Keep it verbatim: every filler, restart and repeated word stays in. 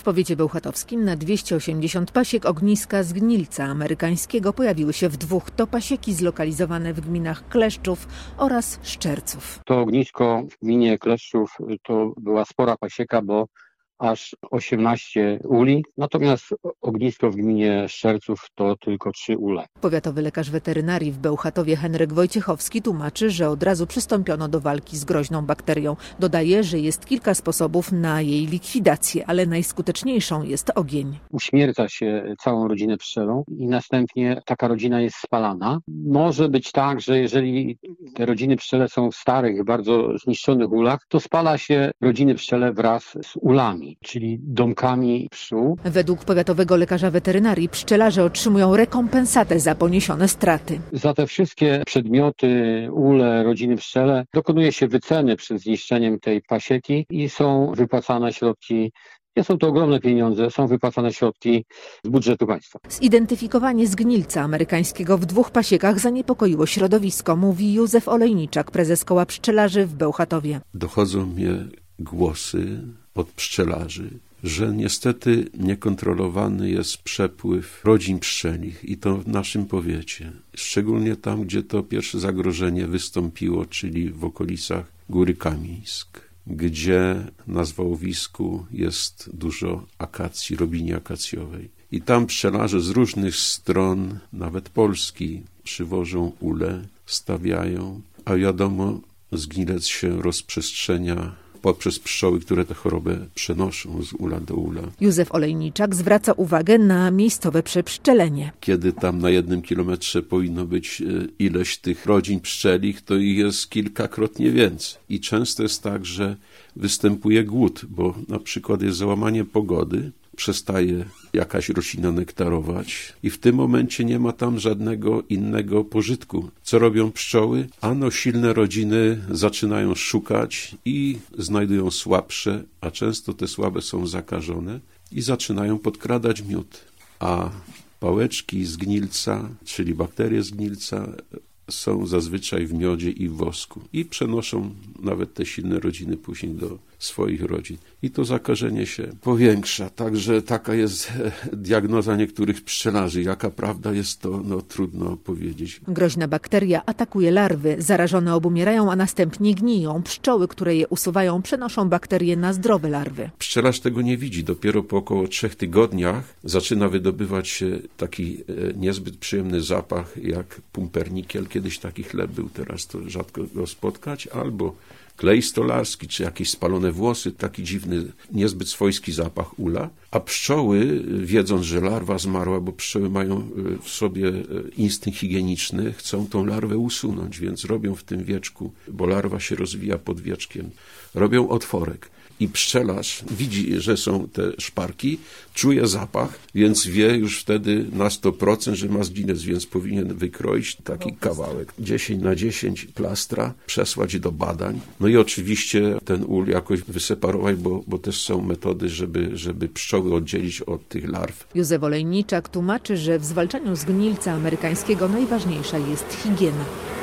powiecie bełchatowskim na dwieście osiemdziesiąt pasiek ogniska zgnilca amerykańskiego pojawiły się w dwóch. To pasieki zlokalizowane w gminach Kleszczów oraz Szczerców. To ognisko w gminie Kleszczów to była spora pasieka, bo aż osiemnaście uli, natomiast ognisko w gminie Szczerców to tylko trzy ule. Powiatowy lekarz weterynarii w Bełchatowie Henryk Wojciechowski tłumaczy, że od razu przystąpiono do walki z groźną bakterią. Dodaje, że jest kilka sposobów na jej likwidację, ale najskuteczniejszą jest ogień. Uśmierca się całą rodzinę pszczelą i następnie taka rodzina jest spalana. Może być tak, że jeżeli te rodziny pszczele są w starych, bardzo zniszczonych ulach, to spala się rodziny pszczele wraz z ulami, czyli domkami pszczół. Według powiatowego lekarza weterynarii pszczelarze otrzymują rekompensatę za poniesione straty. Za te wszystkie przedmioty, ule, rodziny pszczele dokonuje się wyceny przed zniszczeniem tej pasieki i są wypłacane środki. Nie są to ogromne pieniądze, są wypłacane środki z budżetu państwa. Zidentyfikowanie zgnilca amerykańskiego w dwóch pasiekach zaniepokoiło środowisko, mówi Józef Olejniczak, prezes koła pszczelarzy w Bełchatowie. Dochodzą mnie głosy od pszczelarzy, że niestety niekontrolowany jest przepływ rodzin pszczelich i to w naszym powiecie. Szczególnie tam, gdzie to pierwsze zagrożenie wystąpiło, czyli w okolicach Góry Kamieńsk, gdzie na zwałowisku jest dużo akacji, robini akacjowej. I tam pszczelarze z różnych stron, nawet Polski, przywożą ule, stawiają, a wiadomo, zgnilec się rozprzestrzenia poprzez pszczoły, które tę chorobę przenoszą z ula do ula. Józef Olejniczak zwraca uwagę na miejscowe przepszczelenie. Kiedy tam na jednym kilometrze powinno być ileś tych rodzin pszczelich, to ich jest kilkakrotnie więcej. I często jest tak, że występuje głód, bo na przykład jest załamanie pogody, przestaje jakaś roślina nektarować i w tym momencie nie ma tam żadnego innego pożytku. Co robią pszczoły? Ano silne rodziny zaczynają szukać i znajdują słabsze, a często te słabe są zakażone i zaczynają podkradać miód. A pałeczki z gnilca, czyli bakterie z gnilca, są zazwyczaj w miodzie i w wosku i przenoszą nawet te silne rodziny później do swoich rodzin. I to zakażenie się powiększa. Także taka jest diagnoza niektórych pszczelarzy. Jaka prawda jest to, no trudno powiedzieć. Groźna bakteria atakuje larwy. Zarażone obumierają, a następnie gniją. Pszczoły, które je usuwają, przenoszą bakterie na zdrowe larwy. Pszczelarz tego nie widzi. Dopiero po około trzech tygodniach zaczyna wydobywać się taki niezbyt przyjemny zapach jak pumpernikiel. Kiedyś taki chleb był, teraz to rzadko go spotkać. Albo klej stolarski, czy jakieś spalone włosy, taki dziwny, niezbyt swojski zapach ula. A pszczoły, wiedząc, że larwa zmarła, bo pszczoły mają w sobie instynkt higieniczny, chcą tą larwę usunąć, więc robią w tym wieczku, bo larwa się rozwija pod wieczkiem, robią otworek. I pszczelarz widzi, że są te szparki, czuje zapach, więc wie już wtedy na sto procent, że ma zginec, więc powinien wykroić taki kawałek dziesięć na dziesięć plastra, przesłać do badań. No i oczywiście ten ul jakoś wyseparować, bo, bo też są metody, żeby, żeby pszczoły oddzielić od tych larw. Józef Olejniczak tłumaczy, że w zwalczaniu zgnilca amerykańskiego najważniejsza jest higiena.